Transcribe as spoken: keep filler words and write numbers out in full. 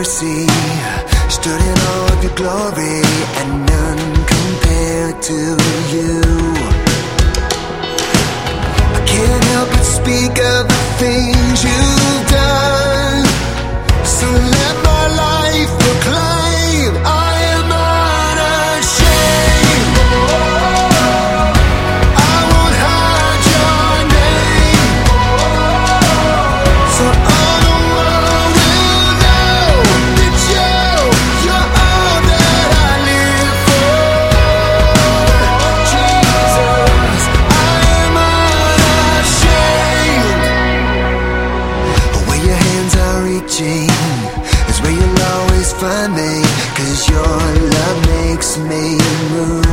mercy stood in all of your glory, and none compared to you. I can't help but speak of the things you've done, so let my life proclaim I am unashamed. I won't hide your name, so all the world will know that you, you're all that I live for. Jesus, I am unashamed. Where your hands are reaching is where you'll always find me, 'cause your love makes me move.